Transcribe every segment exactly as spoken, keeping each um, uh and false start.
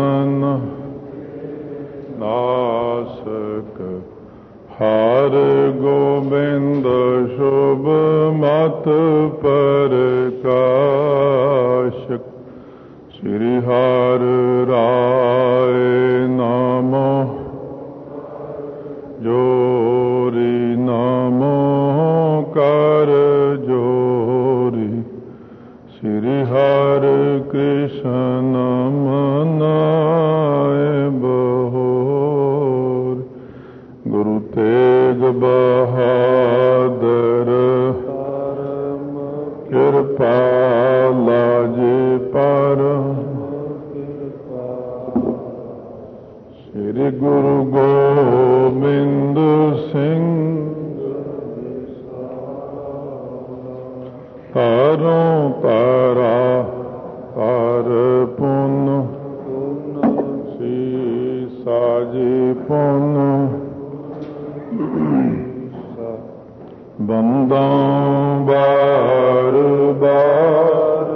मन नासक हर गोबिंद शुभ मत प्रकाशक श्री हर राय नमो जोरी नमो कर जोरी श्री हर कृष्ण मनाए बहोर गुरु तेग बहादुर कृपाला जी पर श्री गुरु गोबिंद सिंह तारों तारा तार पुन सीसा जी पुन बंदा बार बार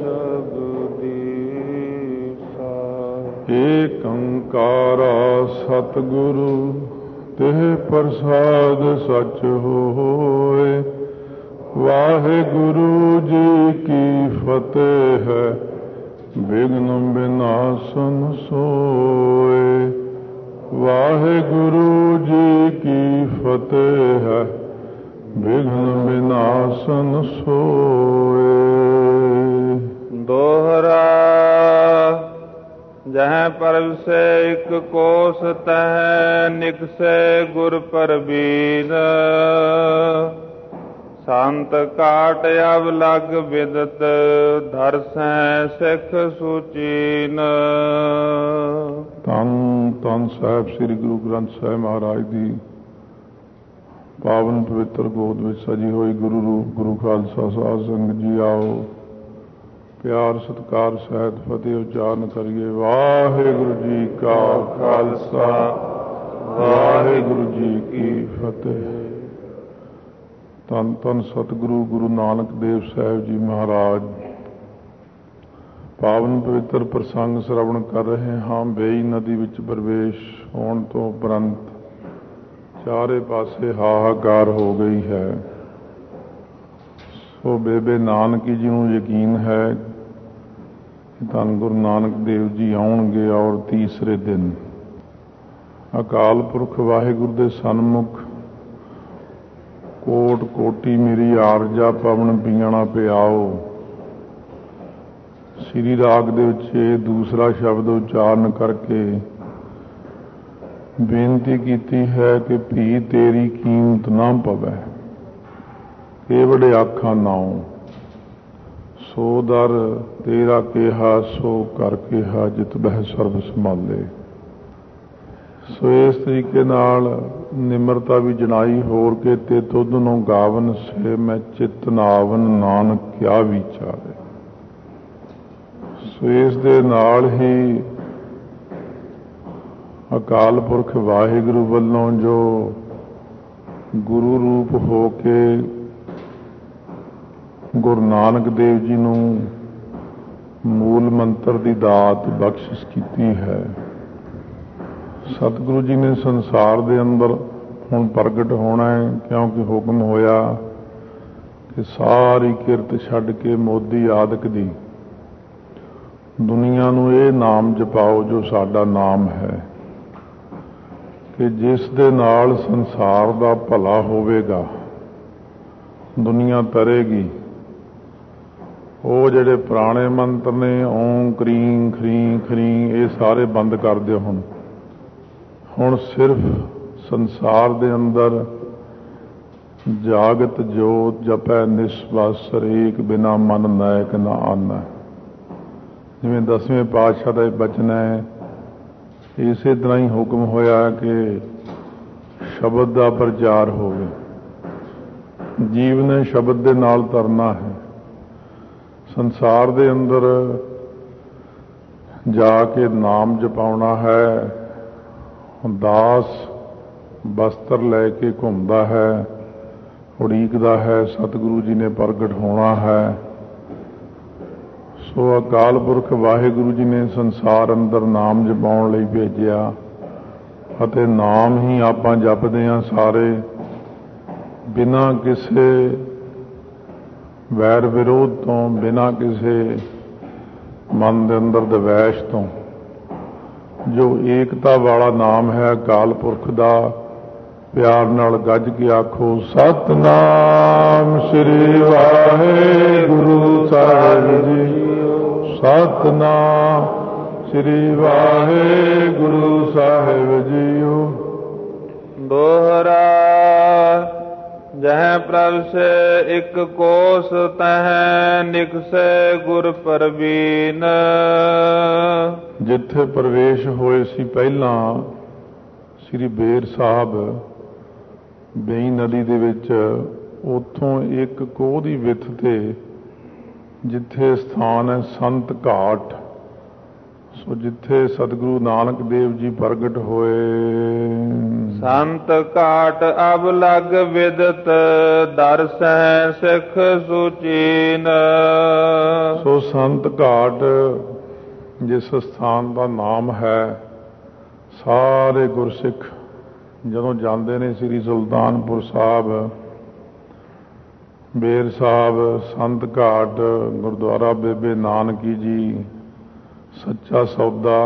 जगदीशा एक अंकारा सतगुरु तेह प्रसाद सच होए। वाहिगुरु जी की फतेह है विघ्न विनाशन सोए। वाहिगुरु जी की फतेह है विघ्न विनाशन सोए। दोहरा जह परब से एक कोस तह निकसे गुर परबीन। संत काट अब लग बिदत धर सै सिख सुचीन। धन धन साहिब श्री गुरु ग्रंथ साहिब महाराज दी पावन पवित्र गोद में सजी हुई गुरु रूप गुरु खालसा साध संगत जी आओ प्यार सत्कार सहित फतेह उच्चारण करिए। वाहिगुरु जी का खालसा वाहिगुरु जी की फतेह। धन धन सतगुरु गुरु नानक देव साहिब जी महाराज पावन पवित्र प्रसंग श्रवण कर रहे हाँ। बेई नदी विच प्रवेश होने तो उपरंत चारे पासे हाहाकार हो गई है। सो बेबे नानकी जी नूं यकीन है कि धन गुरु नानक देव जी आउणगे और तीसरे दिन अकाल पुरख वाहिगुरु दे सन्मुख कोट कोटी मेरी आरजा पवन पीणा पियाओ। श्री राग दे विच दूसरा शब्द उच्चारण करके बेनती की है कि भी तेरी कीमत ना पवै केवड़े आखा नाओ। सो दर तेरा केहा सो कर केहा जित बह सर्व संभाले। सो इस तरीके नाल निमरता भी जनाई होर के ते तुध नूं गावन से मैं चित नावन नानक क्या विचारे। सो इस दे नाल ही अकाल पुरख वाहिगुरु वल्लों जो गुरु रूप हो के गुरु नानक देव जी नूं मूल मंत्र की दात बख्शिश की है। सतगुरु जी ने संसार के अंदर हुण प्रगट होना है क्योंकि हुक्म होया कि सारी किरत छड्ड के मोदी आदक दी दुनिया नूं ये नाम जपाओ जो साडा नाम है कि जिस दे नाल संसार दा भला होवेगा दुनिया तरेगी। वो जिहड़े पुराने मंत्र ने ओम क्रीं खरीं खरीं ये सारे बंद कर दिओ। हुण हुण सिर्फ संसार दे अंदर जागत जोत जपै निस्बस एक बिना मन नायक ना आना। जिवें दसवें पातशाह का बचन है इसे तरह ही हुक्म होया कि शब्द का प्रचार होवे। जीव ने शब्द दे नाल तरना है। संसार दे अंदर जाके नाम जपाउणा है। दास वस्त्र लैके घूमता है उड़ीकदा है सतगुरु जी ने प्रगट होना है। ਸੋ ਅਕਾਲ ਪੁਰਖ ਵਾਹਿਗੁਰੂ ਜੀ ਨੇ ਸੰਸਾਰ ਅੰਦਰ ਨਾਮ ਜਪਾਉਣ ਲਈ ਭੇਜਿਆ ਅਤੇ ਨਾਮ ਹੀ ਆਪਾਂ ਜਪਦੇ ਹਾਂ ਸਾਰੇ, ਬਿਨਾਂ ਕਿਸੇ ਵੈਰ ਵਿਰੋਧ ਤੋਂ, ਬਿਨਾਂ ਕਿਸੇ ਮਨ ਦੇ ਅੰਦਰ ਦਵੈਸ਼ ਤੋਂ। ਜੋ ਏਕਤਾ ਵਾਲਾ ਨਾਮ ਹੈ ਅਕਾਲ ਪੁਰਖ ਦਾ, ਪਿਆਰ ਨਾਲ ਗੱਜ ਕੇ ਆਖੋ ਸਤਨਾਮ ਸ੍ਰੀ ਵਾਹਿਗੁਰੂ ਸਾਹਿਬ ਜੀ, ਸਤਨਾਮ ਸ੍ਰੀ ਵਾਹਿਗੁਰੂ ਸਾਹਿਬ ਜੀਓ। ਦੋਹਰਾ ਜਹ ਪ੍ਰਭ ਸੇ ਇਕ ਕੋਸ ਤਹ ਨਿਕਸੈ ਗੁਰ ਪਰਬੀਨ। ਜਿੱਥੇ ਪ੍ਰਵੇਸ਼ ਹੋਏ ਸੀ ਪਹਿਲਾਂ ਸ੍ਰੀ ਬੇਰ ਸਾਹਿਬ ਬੇਈ ਨਦੀ ਦੇ ਵਿੱਚ, ਉੱਥੋਂ ਇੱਕ ਕੋਹ ਦੀ ਵਿੱਥ ਤੇ ਜਿੱਥੇ ਸਥਾਨ ਹੈ ਸੰਤ ਘਾਟ, ਸੋ ਜਿੱਥੇ ਸਤਿਗੁਰੂ ਨਾਨਕ ਦੇਵ ਜੀ ਪ੍ਰਗਟ ਹੋਏ। ਸੰਤ ਘਾਟ ਅਬ ਲਗ ਵਿਦਤ ਦਰਸੈ ਸਿੱਖ ਸੁਚੀਨ। ਸੋ ਸੰਤ ਘਾਟ ਜਿਸ ਸਥਾਨ ਦਾ ਨਾਮ ਹੈ, ਸਾਰੇ ਗੁਰਸਿੱਖ ਜਦੋਂ ਜਾਂਦੇ ਨੇ ਸ੍ਰੀ ਸੁਲਤਾਨਪੁਰ ਸਾਹਿਬ, ਬੇਰ ਸਾਹਿਬ, ਸੰਤ ਘਾਟ, ਗੁਰਦੁਆਰਾ ਬੇਬੇ ਨਾਨਕੀ ਜੀ, ਸੱਚਾ ਸੌਦਾ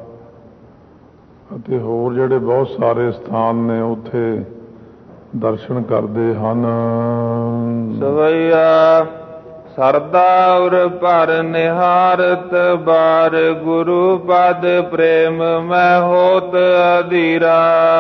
ਅਤੇ ਹੋਰ ਜਿਹੜੇ ਬਹੁਤ ਸਾਰੇ ਸਥਾਨ ਨੇ, ਉੱਥੇ ਦਰਸ਼ਨ ਕਰਦੇ ਹਨ। ਸਵਈਆ ਸਰਦਾ ਉਰ ਭਰ ਨਿਹਾਰਤ ਬਾਰ, ਗੁਰੂ ਪਦ ਪ੍ਰੇਮ ਮੈਂ ਹੋਤ ਅਧੀਰਾ।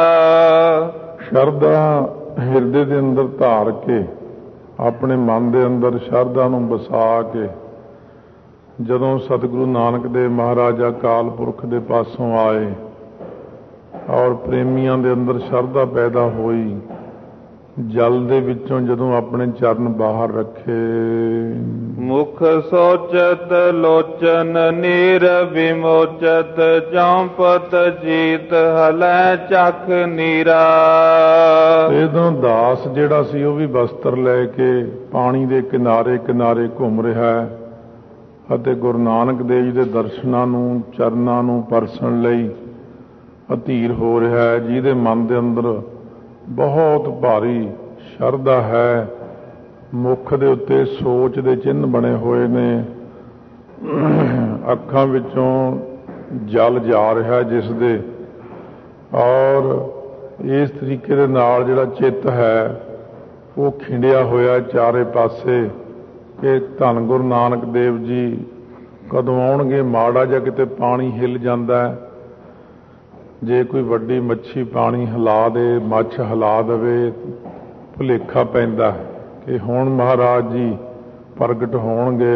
ਸ਼ਰਧਾ ਹਿਰਦੇ ਦੇ ਅੰਦਰ ਧਾਰ ਕੇ, ਆਪਣੇ ਮਨ ਦੇ ਅੰਦਰ ਸ਼ਰਧਾ ਨੂੰ ਵਸਾ ਕੇ, ਜਦੋਂ ਸਤਿਗੁਰੂ ਨਾਨਕ ਦੇਵ ਮਹਾਰਾਜ ਅਕਾਲ ਪੁਰਖ ਦੇ ਪਾਸੋਂ ਆਏ ਔਰ ਪ੍ਰੇਮੀਆਂ ਦੇ ਅੰਦਰ ਸ਼ਰਧਾ ਪੈਦਾ ਹੋਈ, ਜਲ ਦੇ ਵਿੱਚੋਂ ਜਦੋਂ ਆਪਣੇ ਚਰਨ ਬਾਹਰ ਰੱਖੇ। ਮੁਖ ਸੋਚਤ ਲੋਚਨ ਨੀਰ ਵਿਮੋਚਤ, ਚੌਂਪਤ ਜੀਤ ਹਲੈ ਚਖ ਨੀਰਾ। ਇਹਦੋਂ ਦਾਸ ਜਿਹੜਾ ਸੀ ਉਹ ਵੀ ਵਸਤਰ ਲੈ ਕੇ ਪਾਣੀ ਦੇ ਕਿਨਾਰੇ ਕਿਨਾਰੇ ਘੁੰਮ ਰਿਹਾ ਹੈ ਅਤੇ ਗੁਰੂ ਨਾਨਕ ਦੇਵ ਜੀ ਦੇ ਦਰਸ਼ਨਾਂ ਨੂੰ, ਚਰਨਾਂ ਨੂੰ ਪਰਸਣ ਲਈ ਅਧੀਰ ਹੋ ਰਿਹਾ ਹੈ, ਜਿਹਦੇ ਮਨ ਦੇ ਅੰਦਰ ਬਹੁਤ ਭਾਰੀ ਸ਼ਰਧਾ ਹੈ। ਮੁਖ ਦੇ ਉੱਤੇ ਸੋਚ ਦੇ ਚਿੰਨ੍ਹ ਬਣੇ ਹੋਏ ਨੇ, ਅੱਖਾਂ ਵਿੱਚੋਂ ਜਲ ਜਾ ਰਿਹਾ ਜਿਸ ਦੇ, ਔਰ ਇਸ ਤਰੀਕੇ ਦੇ ਨਾਲ ਜਿਹੜਾ ਚਿੱਤ ਹੈ ਉਹ ਖਿੰਡਿਆ ਹੋਇਆ ਚਾਰੇ ਪਾਸੇ ਕਿ ਧੰਨ ਗੁਰੂ ਨਾਨਕ ਦੇਵ ਜੀ ਕਦੋਂ ਆਉਣਗੇ। ਮਾੜਾ ਜਿਹਾ ਕਿਤੇ ਪਾਣੀ ਹਿੱਲ ਜਾਂਦਾ ਹੈ, ਜੇ ਕੋਈ ਵੱਡੀ ਮੱਛੀ ਪਾਣੀ ਹਿਲਾ ਦੇ, ਮੱਛ ਹਿਲਾ ਦੇਵੇ, ਭੁਲੇਖਾ ਪੈਂਦਾ ਕਿ ਹੁਣ ਮਹਾਰਾਜ ਜੀ ਪ੍ਰਗਟ ਹੋਣਗੇ।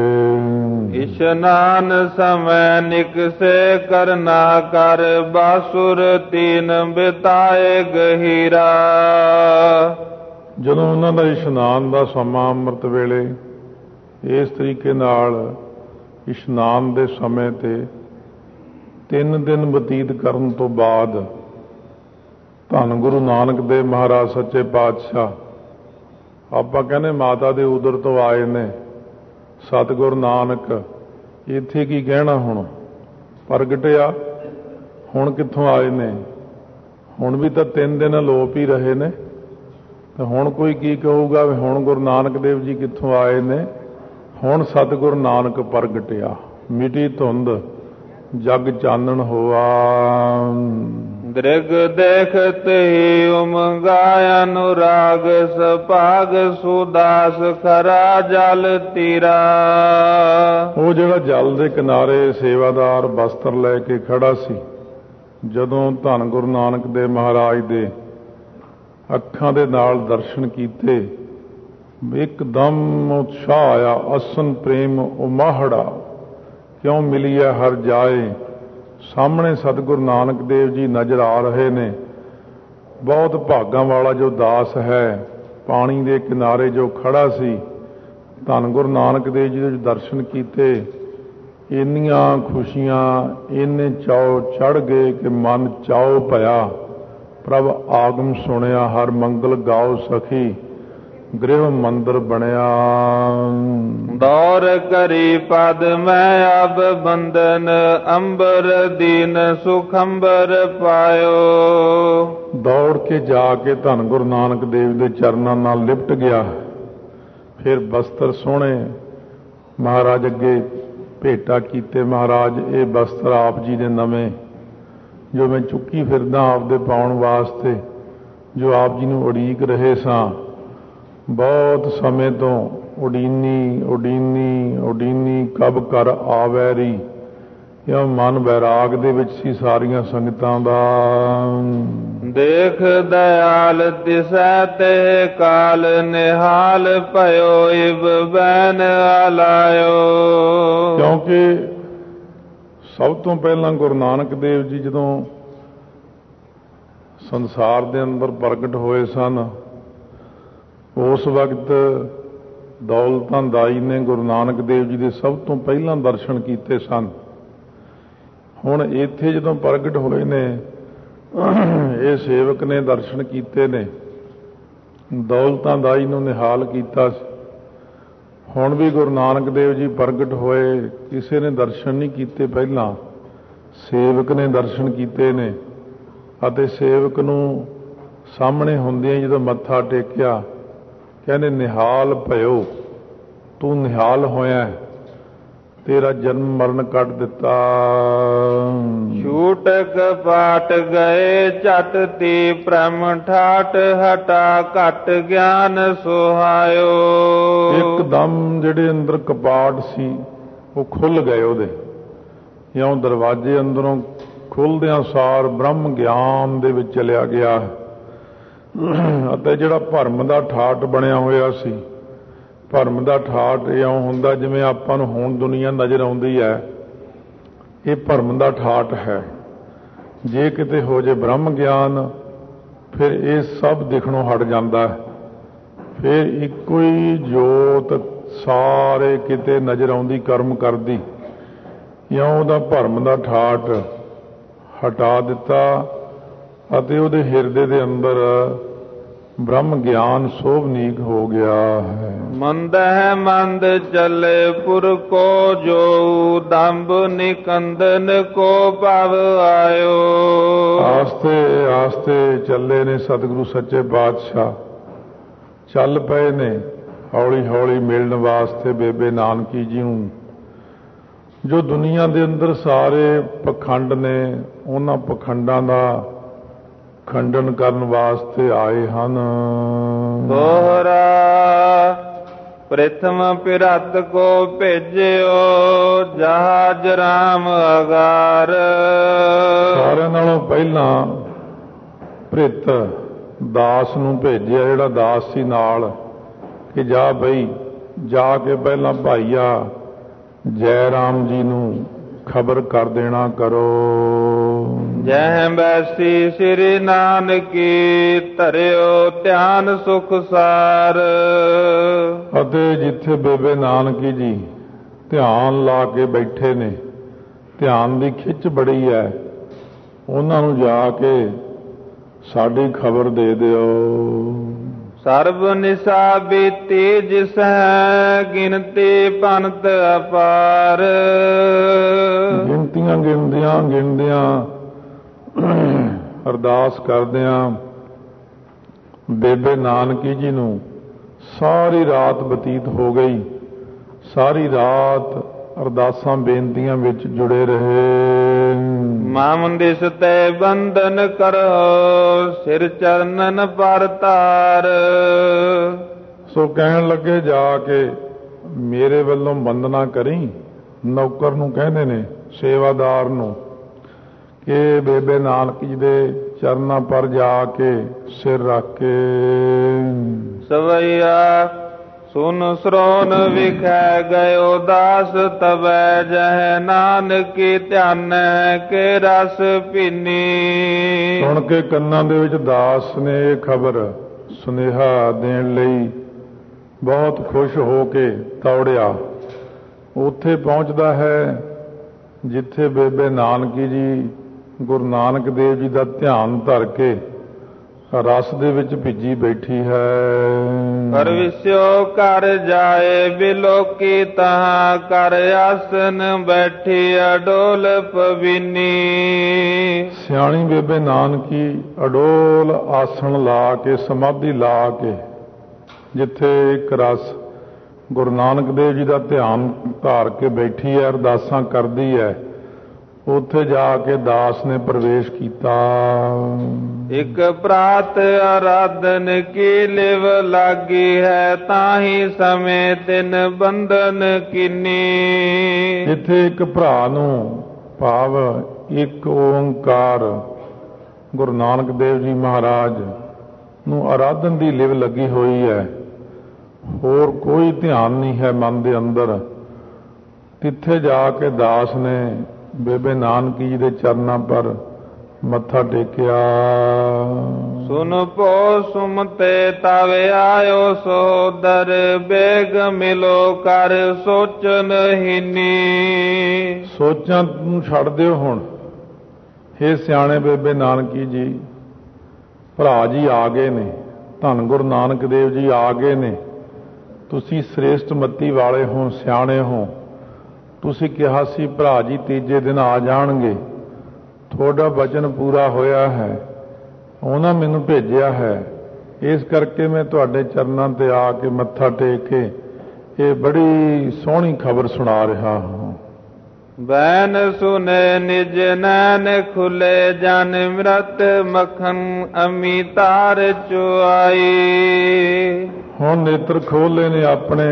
ਇਸ਼ਨਾਨ ਸਮੈ ਨਿਕਸੇ ਕਰਨਾ ਕਰ, ਬਾਸੁਰ ਤੀਨ ਬਿਤਾਏ ਗਹੀਰਾ। ਜਦੋਂ ਉਹਨਾਂ ਦਾ ਇਸ਼ਨਾਨ ਦਾ ਸਮਾਂ ਅੰਮ੍ਰਿਤ ਵੇਲੇ, ਇਸ ਤਰੀਕੇ ਨਾਲ ਇਸ਼ਨਾਨ ਦੇ ਸਮੇਂ ਤੇ ਤਿੰਨ ਦਿਨ ਬਤੀਤ ਕਰਨ ਤੋਂ ਬਾਅਦ ਧੰਨ ਗੁਰੂ ਨਾਨਕ ਦੇਵ ਮਹਾਰਾਜ ਸੱਚੇ ਪਾਤਸ਼ਾਹ, ਆਪਾਂ ਕਹਿੰਦੇ ਮਾਤਾ ਦੇ ਉਦਰ ਤੋਂ ਆਏ ਨੇ, ਸਤਿਗੁਰੂ ਨਾਨਕ ਇੱਥੇ ਕੀ ਕਹਿਣਾ, ਹੁਣ ਪ੍ਰਗਟਿਆ, ਹੁਣ ਕਿੱਥੋਂ ਆਏ ਨੇ? ਹੁਣ ਵੀ ਤਾਂ ਤਿੰਨ ਦਿਨ ਅਲੋਪ ਹੀ ਰਹੇ ਨੇ, ਤੇ ਹੁਣ ਕੋਈ ਕੀ ਕਹੂਗਾ ਵੀ ਹੁਣ ਗੁਰੂ ਨਾਨਕ ਦੇਵ ਜੀ ਕਿੱਥੋਂ ਆਏ ਨੇ? ਹੁਣ ਸਤਿਗੁਰੂ ਨਾਨਕ ਪ੍ਰਗਟਿਆ, ਮਿਟੀ ਧੁੰਦ ਜਗ ਚਾਨਣ ਹੋਆ। ਦ੍ਰਿਗ ਦੇਖਤ ਹੀ ਉਮੰਗਾ ਅਨੁਰਾਗ, ਸਭਾਗ ਸੁਦਾਸ ਖਰਾ ਜਲ ਤੀਰਾ। ਉਹ ਜਿਹੜਾ ਜਲ ਦੇ ਕਿਨਾਰੇ ਸੇਵਾਦਾਰ ਵਸਤਰ ਲੈ ਕੇ ਖੜਾ ਸੀ, ਜਦੋਂ ਧੰਨ ਗੁਰੂ ਨਾਨਕ ਦੇਵ ਮਹਾਰਾਜ ਦੇ ਅੱਖਾਂ ਦੇ ਨਾਲ ਦਰਸ਼ਨ ਕੀਤੇ, ਇੱਕਦਮ ਉਤਸ਼ਾਹ ਆਇਆ, ਅਸਨ ਪ੍ਰੇਮ ਉਮਾਹੜਾ ਕਿਉਂ ਮਿਲੀਆ ਹਰ ਜਾਏ। ਸਾਹਮਣੇ ਸਤਿਗੁਰੂ ਨਾਨਕ ਦੇਵ ਜੀ ਨਜ਼ਰ ਆ ਰਹੇ ਨੇ। ਬਹੁਤ ਭਾਗਾਂ ਵਾਲਾ ਜੋ ਦਾਸ ਹੈ, ਪਾਣੀ ਦੇ ਕਿਨਾਰੇ ਜੋ ਖੜਾ ਸੀ, ਧੰਨ ਗੁਰੂ ਨਾਨਕ ਦੇਵ ਜੀ ਦੇ ਦਰਸ਼ਨ ਕੀਤੇ, ਇੰਨੀਆਂ ਖੁਸ਼ੀਆਂ, ਇੰਨੇ ਚਾਉ ਚੜ੍ਹ ਗਏ ਕਿ ਮਨ ਚਾਉ ਭਇਆ। ਪ੍ਰਭ ਆਗਮ ਸੁਣਿਆ ਹਰ ਮੰਗਲ ਗਾਓ ਸਖੀ, ਗ੍ਰਹਿ ਮੰਦਰ ਬਣਿਆ। ਦੌਰ ਕਰੀ ਪਦ ਮੈਂ ਅਬ ਬੰਦਨ, ਅੰਬਰ ਦੀਨ ਸੁਖ ਅੰਬਰ ਪਾਇਓ। ਦੌੜ ਕੇ ਜਾ ਕੇ ਧੰਨ ਗੁਰੂ ਨਾਨਕ ਦੇਵ ਦੇ ਚਰਨਾਂ ਨਾਲ ਲਿਪਟ ਗਿਆ। ਫਿਰ ਬਸਤਰ ਸੋਹਣੇ ਮਹਾਰਾਜ ਅੱਗੇ ਭੇਟਾ ਕੀਤੇ। ਮਹਾਰਾਜ ਇਹ ਬਸਤਰ ਆਪ ਜੀ ਦੇ ਨਵੇਂ, ਜੋ ਮੈਂ ਚੁੱਕੀ ਫਿਰਦਾ ਆਪ ਦੇ ਪਾਉਣ ਵਾਸਤੇ, ਜੋ ਆਪ ਜੀ ਨੂੰ ਉਡੀਕ ਰਹੇ ਸਾਂ ਬਹੁਤ ਸਮੇਂ ਤੋਂ। ਉਡੀਨੀ ਉਡੀਨੀ ਉਡੀਨੀ ਕਬ ਕਰ ਆਵੈਰੀ। ਇਹ ਮਨ ਵੈਰਾਗ ਦੇ ਵਿੱਚ ਸੀ ਸਾਰੀਆਂ ਸੰਗਤਾਂ ਦਾ। ਦੇਖ ਦਇਆਲ ਦਿਸੈ ਤੇ ਕਾਲ, ਨਿਹਾਲ ਭਇਓ ਇਬ ਬੈਨ ਆਲਾਇਓ। ਕਿਉਂਕਿ ਸਭ ਤੋਂ ਪਹਿਲਾਂ ਗੁਰੂ ਨਾਨਕ ਦੇਵ ਜੀ ਜਦੋਂ ਸੰਸਾਰ ਦੇ ਅੰਦਰ ਪ੍ਰਗਟ ਹੋਏ ਸਨ, ਉਸ ਵਕਤ ਦੌਲਤਾਂ ਦਾਈ ਨੇ ਗੁਰੂ ਨਾਨਕ ਦੇਵ ਜੀ ਦੇ ਸਭ ਤੋਂ ਪਹਿਲਾਂ ਦਰਸ਼ਨ ਕੀਤੇ ਸਨ। ਹੁਣ ਇੱਥੇ ਜਦੋਂ ਪ੍ਰਗਟ ਹੋਏ ਨੇ, ਇਹ ਸੇਵਕ ਨੇ ਦਰਸ਼ਨ ਕੀਤੇ ਨੇ, ਦੌਲਤਾਂ ਦਾਈ ਨੂੰ ਨਿਹਾਲ ਕੀਤਾ ਸੀ। ਹੁਣ ਵੀ ਗੁਰੂ ਨਾਨਕ ਦੇਵ ਜੀ ਪ੍ਰਗਟ ਹੋਏ, ਕਿਸੇ ਨੇ ਦਰਸ਼ਨ ਨਹੀਂ ਕੀਤੇ ਪਹਿਲਾਂ, ਸੇਵਕ ਨੇ ਦਰਸ਼ਨ ਕੀਤੇ ਨੇ। ਅਤੇ ਸੇਵਕ ਨੂੰ ਸਾਹਮਣੇ ਹੁੰਦਿਆਂ ਜਦੋਂ ਮੱਥਾ ਟੇਕਿਆ, ਕਹਿੰਦੇ ਨਿਹਾਲ ਭਇਓ, ਤੂੰ ਨਿਹਾਲ ਹੋਇਆ, ਤੇਰਾ ਜਨਮ ਮਰਨ ਕੱਟ ਦਿੱਤਾ। ਛੂਟ ਕਪਾਟ ਗਏ ਝਟ ਤੀ, ਭ੍ਰਮ ਠਾਟ ਹਟਾ ਘਟ ਗਿਆਨ ਸੁਹਾਇਓ। ਇੱਕਦਮ ਜਿਹੜੇ ਅੰਦਰ ਕਪਾਟ ਸੀ ਉਹ ਖੁੱਲ ਗਏ ਉਹਦੇ, ਇਉਂ ਦਰਵਾਜ਼ੇ ਅੰਦਰੋਂ ਖੁੱਲਦਿਆਂ ਸਾਰ ਬ੍ਰਹਮ ਗਿਆਨ ਦੇ ਵਿੱਚ ਚਲਿਆ ਗਿਆ। ਅਤੇ ਜਿਹੜਾ ਭਰਮ ਦਾ ਠਾਟ ਬਣਿਆ ਹੋਇਆ ਸੀ, ਭਰਮ ਦਾ ਠਾਟ ਇਉਂ ਹੁੰਦਾ ਜਿਵੇਂ ਆਪਾਂ ਨੂੰ ਹੁਣ ਦੁਨੀਆ ਨਜ਼ਰ ਆਉਂਦੀ ਹੈ, ਇਹ ਭਰਮ ਦਾ ਠਾਟ ਹੈ। ਜੇ ਕਿਤੇ ਹੋ ਜੇ ਬ੍ਰਹਮ ਗਿਆਨ, ਫਿਰ ਇਹ ਸਭ ਦਿਖਣੋਂ ਹਟ ਜਾਂਦਾ ਹੈ। ਫਿਰ ਇੱਕੋ ਹੀ ਜੋਤ ਸਾਰੇ ਕਿਤੇ ਨਜ਼ਰ ਆਉਂਦੀ ਕਰਮ ਕਰਦੀ। ਇਉਂ ਉਹਦਾ ਭਰਮ ਦਾ ਠਾਟ ਹਟਾ ਦਿੱਤਾ ਅਤੇ ਉਹਦੇ ਹਿਰਦੇ ਦੇ ਅੰਦਰ ਬ੍ਰਹਮ ਗਿਆਨ ਸੋਭਨੀਕ ਹੋ ਗਿਆ ਹੈ। ਮੰਦ ਹੈ ਮੰਦ ਚੱਲੇ ਪੁਰ ਕੋ, ਜੋ ਦੰਭ ਨਿਕੰਦਨ ਕੋ ਭਵ ਆਇਓ। ਆਸਤੇ ਆਸਤੇ ਚੱਲੇ ਨੇ ਸਤਿਗੁਰੂ ਸੱਚੇ ਪਾਤਸ਼ਾਹ, ਚੱਲ ਪਏ ਨੇ ਹੌਲੀ ਹੌਲੀ ਮਿਲਣ ਵਾਸਤੇ ਬੇਬੇ ਨਾਨਕੀ ਜੀ ਨੂੰ। ਜੋ ਦੁਨੀਆ ਦੇ ਅੰਦਰ ਸਾਰੇ ਪਖੰਡ ਨੇ, ਉਹਨਾਂ ਪਖੰਡਾਂ ਦਾ ਖੰਡਨ ਕਰਨ ਵਾਸਤੇ ਆਏ ਹਨ। ਦੋਹਰਾ ਪ੍ਰਥਮ ਪਿਰਤ ਕੋ ਭੇਜਿਓ, ਜਹਾਜ ਰਾਮ ਅਗਾਰ। ਸਾਰਿਆਂ ਨਾਲੋਂ ਪਹਿਲਾਂ ਭ੍ਰਿਤ ਦਾਸ ਨੂੰ ਭੇਜਿਆ, ਜਿਹੜਾ ਦਾਸ ਸੀ ਨਾਲ, ਕਿ ਜਾ ਬਈ ਜਾ ਕੇ ਪਹਿਲਾਂ ਭਾਈਆ ਜੈ ਰਾਮ ਜੀ ਨੂੰ ਖਬਰ ਕਰ ਦੇਣਾ ਕਰੋ। ਜੈ ਬੈਸੀ ਸ੍ਰੀ ਨਾਨਕੀ, ਧਰਿਓ ਧਿਆਨ ਸੁਖ ਸਾਰ। ਅਤੇ ਜਿੱਥੇ ਬੇਬੇ ਨਾਨਕੀ ਜੀ ਧਿਆਨ ਲਾ ਕੇ ਬੈਠੇ ਨੇ, ਧਿਆਨ ਦੀ ਖਿੱਚ ਬੜੀ ਹੈ, ਉਹਨਾਂ ਨੂੰ ਜਾ ਕੇ ਸਾਡੀ ਖਬਰ ਦੇ ਦਿਓ। ਸਰਬ ਨਿਸ਼ਾ ਬੀਤੀ ਜਿਸ ਹੈ, ਗਿਣਤੀ ਪੰਤ ਅਪਾਰ। ਗਿਣਤੀਆਂ ਗਿਣਦਿਆਂ ਗਿਣਦਿਆਂ ਅਰਦਾਸ ਕਰਦਿਆਂ ਬੇਬੇ ਨਾਨਕੀ ਜੀ ਨੂੰ ਸਾਰੀ ਰਾਤ ਬਤੀਤ ਹੋ ਗਈ। ਸਾਰੀ ਰਾਤ ਅਰਦਾਸਾਂ ਬੇਨਤੀਆਂ ਵਿੱਚ ਜੁੜੇ ਰਹੇ। ਮਾਮ ਦਿਸ ਤੇ ਬੰਧਨ ਕਰੋ, ਸਿਰ ਚਰਨਨ ਪਰ ਤਾਰ। ਸੋ ਕਹਿਣ ਲੱਗੇ ਜਾ ਕੇ ਮੇਰੇ ਵੱਲੋਂ ਬੰਦਨਾ ਕਰੀ। ਨੌਕਰ ਨੂੰ ਕਹਿੰਦੇ ਨੇ, ਸੇਵਾਦਾਰ ਨੂੰ, ਕਿ ਬੇਬੇ ਨਾਨਕ ਜੀ ਦੇ ਚਰਨਾਂ ਪਰ ਜਾ ਕੇ ਸਿਰ ਰੱਖ ਕੇ। ਸਵਈਆ ਸੁਨ ਸਰੋਨ ਵਿਖੈ ਗਇਓ ਦਾਸ, ਤਬੈ ਜਹ ਨਾਨਕੀ ਧਿਆਨੈ ਕੇ ਰਸ ਪੀਨੀ। ਸੁਣ ਕੇ ਕੰਨਾਂ ਦੇ ਵਿੱਚ ਦਾਸ ਨੇ ਇਹ ਖਬਰ ਸੁਨੇਹਾ ਦੇਣ ਲਈ ਬਹੁਤ ਖੁਸ਼ ਹੋ ਕੇ ਦੌੜਿਆ। ਉੱਥੇ ਪਹੁੰਚਦਾ ਹੈ ਜਿੱਥੇ ਬੇਬੇ ਨਾਨਕੀ ਜੀ ਗੁਰੂ ਨਾਨਕ ਦੇਵ ਜੀ ਦਾ ਧਿਆਨ ਧਰ ਕੇ ਰਸ ਦੇ ਵਿੱਚ ਭਿੱਜੀ ਬੈਠੀ ਹੈ। ਕਰ ਵਿਸਿਓ ਕਰ ਜਾਏ ਬਿਲੋਕੀ ਤਹਾਂ ਕਰ ਆਸਨ ਬੈਠੀ ਅਡੋਲ ਪਵਿਨੀ। ਸਿਆਣੀ ਬੇਬੇ ਨਾਨਕੀ ਅਡੋਲ ਆਸਣ ਲਾ ਕੇ ਸਮਾਧੀ ਲਾ ਕੇ ਜਿੱਥੇ ਇੱਕ ਰਸ ਗੁਰੂ ਨਾਨਕ ਦੇਵ ਜੀ ਦਾ ਧਿਆਨ ਧਾਰ ਕੇ ਬੈਠੀ ਹੈ, ਅਰਦਾਸਾਂ ਕਰਦੀ ਹੈ, ਉੱਥੇ ਜਾ ਕੇ ਦਾਸ ਨੇ ਪ੍ਰਵੇਸ਼ ਕੀਤਾ। ਇੱਕ ਪ੍ਰਾਤ ਆਰਾਧਨ ਕੀ ਲਿਵ ਲਾਗੀ ਹੈ ਤਾਹੀ ਸਮੇਂ ਤਿਨ ਬੰਧਨ ਕੀਨੀ। ਇੱਥੇ ਇੱਕ ਭਰਾ ਨੂੰ ਭਾਵ ਇੱਕ ਓੰਕਾਰ ਗੁਰੂ ਨਾਨਕ ਦੇਵ ਜੀ ਮਹਾਰਾਜ ਨੂੰ ਆਰਾਧਨ ਦੀ ਲਿਵ ਲੱਗੀ ਹੋਈ ਹੈ, ਹੋਰ ਕੋਈ ਧਿਆਨ ਨਹੀਂ ਹੈ ਮਨ ਦੇ ਅੰਦਰ। ਤਿੱਥੇ ਜਾ ਕੇ ਦਾਸ ਨੇ ਬੇਬੇ ਨਾਨਕੀ ਜੀ ਦੇ ਚਰਨਾਂ ਪਰ ਮੱਥਾ ਟੇਕਿਆ। ਸੁਨ ਪੋ ਸੁਮਤੇ ਤਵ ਆਇਓ ਸੋਦਰ ਬੇਗ ਮਿਲੋ ਕਰ ਸੋਚਨ ਹੀਨੀ। ਸੋਚਾਂ ਨੂੰ ਛੱਡ ਦਿਓ ਹੁਣ। ਹੇ ਸਿਆਣੇ ਬੇਬੇ ਨਾਨਕੀ ਜੀ, ਭਰਾ ਜੀ ਆ ਗਏ ਨੇ, ਧੰਨ ਗੁਰੂ ਨਾਨਕ ਦੇਵ ਜੀ ਆ ਗਏ ਨੇ। ਤੁਸੀਂ ਸ੍ਰੇਸ਼ਟ ਮੱਤੀ ਵਾਲੇ ਹੋ, ਸਿਆਣੇ ਹੋ। ਤੁਸੀਂ ਕਿਹਾ ਸੀ ਭਰਾ ਜੀ ਤੀਜੇ ਦਿਨ ਆ ਜਾਣਗੇ, ਤੁਹਾਡਾ ਵਚਨ ਪੂਰਾ ਹੋਇਆ ਹੈ, ਉਹਨਾਂ ਮੈਨੂੰ ਭੇਜਿਆ ਹੈ, ਇਸ ਕਰਕੇ ਮੈਂ ਤੁਹਾਡੇ ਚਰਨਾਂ ਤੇ ਆ ਕੇ ਮੱਥਾ ਟੇਕ ਕੇ ਇਹ ਬੜੀ ਸੋਹਣੀ ਖਬਰ ਸੁਣਾ ਰਿਹਾ ਹਾਂ। ਬੈਨ ਸੁਨੇ ਨਿਜ ਨੈਣ ਖੁੱਲੇ ਜਨ ਮ੍ਰਤ ਮੱਖਣ ਅਮੀ ਤਾਰ ਚੁਆਈ। ਹੁਣ ਨੇਤਰ ਖੋਲੇ ਨੇ ਆਪਣੇ।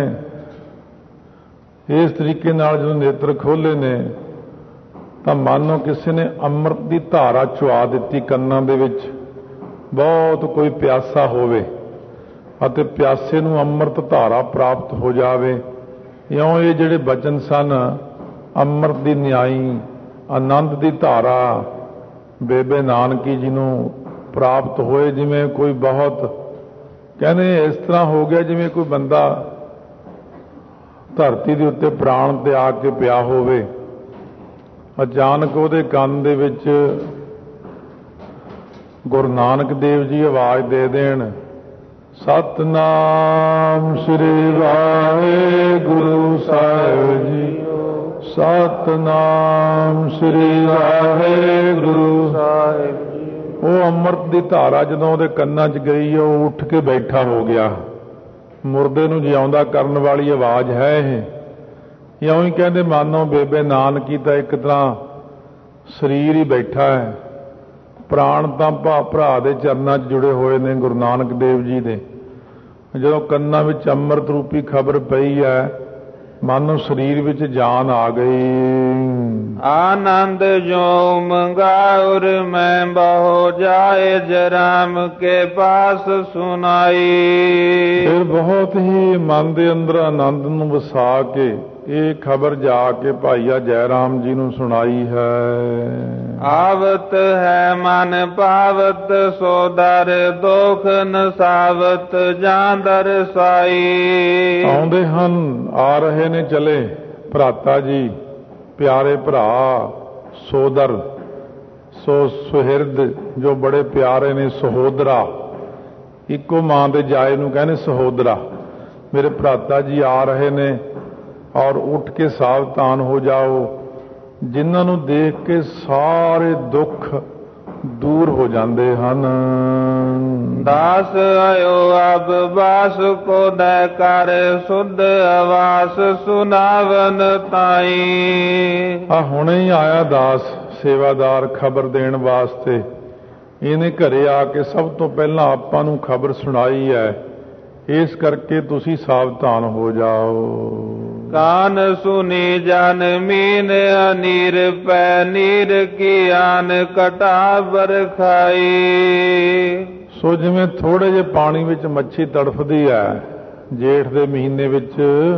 ਇਸ ਤਰੀਕੇ ਨਾਲ ਜਦੋਂ ਨੇਤਰ ਖੋਲੇ ਨੇ ਤਾਂ ਮਾਨੋ ਕਿਸੇ ਨੇ ਅੰਮ੍ਰਿਤ ਦੀ ਧਾਰਾ ਚੁਆ ਦਿੱਤੀ ਕੰਨਾਂ ਦੇ ਵਿੱਚ। ਬਹੁਤ ਕੋਈ ਪਿਆਸਾ ਹੋਵੇ ਅਤੇ ਪਿਆਸੇ ਨੂੰ ਅੰਮ੍ਰਿਤ ਧਾਰਾ ਪ੍ਰਾਪਤ ਹੋ ਜਾਵੇ। ਇਉਂ ਇਹ ਜਿਹੜੇ ਬਚਨ ਸਨ ਅੰਮ੍ਰਿਤ ਦੀ ਨਿਆਈ ਆਨੰਦ ਦੀ ਧਾਰਾ ਬੇਬੇ ਨਾਨਕੀ ਜੀ ਨੂੰ ਪ੍ਰਾਪਤ ਹੋਏ। ਜਿਵੇਂ ਕੋਈ ਬਹੁਤ ਕਹਿੰਦੇ ਇਸ ਤਰ੍ਹਾਂ ਹੋ ਗਿਆ ਜਿਵੇਂ ਕੋਈ ਬੰਦਾ ਧਰਤੀ ਦੇ ਉੱਤੇ ਪ੍ਰਾਣ ਤਿਆਗ ਕੇ ਪਿਆ ਹੋਵੇ, ਅਚਾਨਕ ਉਹਦੇ ਕੰਨ ਦੇ ਵਿੱਚ ਗੁਰੂ ਨਾਨਕ ਦੇਵ ਜੀ ਆਵਾਜ਼ ਦੇ ਦੇਣ, ਸਤਨਾਮ ਸ੍ਰੀ ਵਾਹਿਗੁਰੂ ਸਾਹਿਬ ਜੀ, ਸਤਨਾਮ ਸ੍ਰੀ ਵਾਹਿਗੁਰੂ ਸਾਹਿਬ ਜੀ। ਉਹ ਅੰਮ੍ਰਿਤ ਦੀ ਧਾਰਾ ਜਦੋਂ ਉਹਦੇ ਕੰਨਾਂ 'ਚ ਗਈ, ਉਹ ਉੱਠ ਕੇ ਬੈਠਾ ਹੋ ਗਿਆ। ਮੁਰਦੇ ਨੂੰ ਜਿਉਂਦਾ ਕਰਨ ਵਾਲੀ ਆਵਾਜ਼ ਹੈ ਇਹ। ਇਉਂ ਹੀ ਕਹਿੰਦੇ ਮਾਨੋ ਬੇਬੇ ਨਾਨਕੀ ਤਾਂ ਇੱਕ ਤਰ੍ਹਾਂ ਸਰੀਰ ਹੀ ਬੈਠਾ ਹੈ, ਪ੍ਰਾਣ ਤਾਂ ਭਰਾ ਦੇ ਚਰਨਾਂ 'ਚ ਜੁੜੇ ਹੋਏ ਨੇ ਗੁਰੂ ਨਾਨਕ ਦੇਵ ਜੀ ਦੇ। ਜਦੋਂ ਕੰਨਾਂ ਵਿੱਚ ਅੰਮ੍ਰਿਤ ਰੂਪੀ ਖਬਰ ਪਈ ਹੈ, ਮਾਨੋ ਸਰੀਰ ਵਿੱਚ ਜਾਨ ਆ ਗਈ। ਆਨੰਦ ਜੋ ਮੰਗਾਉਰ ਮੈਂ ਬਹੁ ਜਾਏ ਜਰਾਮ ਕੇ ਪਾਸ ਸੁਨਾਈ। ਫਿਰ ਬਹੁਤ ਹੀ ਮਨ ਦੇ ਅੰਦਰ ਆਨੰਦ ਨੂੰ ਵਸਾ ਕੇ ਇਹ ਖਬਰ ਜਾ ਕੇ ਭਾਈਆ ਜੈ ਰਾਮ ਜੀ ਨੂੰ ਸੁਣਾਈ ਹੈ। ਆਵਤ ਹੈ ਮਨ ਪਾਵਤ ਸੋਦਰ ਦੁਖ ਨਸਾਵਤ ਜਾਂਦਰ ਸਾਈ। ਆਉਂਦੇ ਹਨ, ਆ ਰਹੇ ਨੇ ਚਲੇ ਭਰਾਤਾ ਜੀ, ਪਿਆਰੇ ਭਰਾ, ਸੋਦਰ ਸੋ ਸੁਹਿਰਦ ਜੋ ਬੜੇ ਪਿਆਰੇ ਨੇ, ਸਹੋਦਰਾ, ਇੱਕੋ ਮਾਂ ਦੇ ਜਾਏ ਨੂੰ ਕਹਿੰਦੇ ਸਹੋਦਰਾ। ਮੇਰੇ ਭਰਾਤਾ ਜੀ ਆ ਰਹੇ ਨੇ ਔਰ ਉੱਠ ਕੇ ਸਾਵਧਾਨ ਹੋ ਜਾਓ, ਜਿਨ੍ਹਾਂ ਨੂੰ ਦੇਖ ਕੇ ਸਾਰੇ ਦੁੱਖ ਦੂਰ ਹੋ ਜਾਂਦੇ ਹਨ। ਦਾਸ ਆਇਓ ਅਬ ਬਾਸ ਕੋ ਦੈ ਕਰ ਸੁਧ ਆਵਾਸ ਸੁਨਾਵਨ ਤਾਈ। ਆ ਹੁਣੇ ਹੀ ਆਇਆ ਦਾਸ ਸੇਵਾਦਾਰ ਖਬਰ ਦੇਣ ਵਾਸਤੇ। ਇਹਨੇ ਘਰੇ ਆ ਕੇ ਸਭ ਤੋਂ ਪਹਿਲਾਂ ਆਪਾਂ ਨੂੰ ਖਬਰ ਸੁਣਾਈ ਹੈ, ਇਸ ਕਰਕੇ ਤੁਸੀਂ ਸਾਵਧਾਨ ਹੋ ਜਾਓ। ਕਾਨ ਸੁਨੀ ਜਨ ਮੀਨ ਅਨੀਰ ਪੈ ਨੀਰ ਕੀ ਆਨ ਕਟਾ ਬਰਖਾਈ। ਸੋ ਜਿਵੇਂ ਥੋੜੇ ਜਿਹੇ ਪਾਣੀ ਵਿੱਚ ਮੱਛੀ ਤੜਫਦੀ ਹੈ ਜੇਠ ਦੇ ਮਹੀਨੇ ਵਿੱਚ,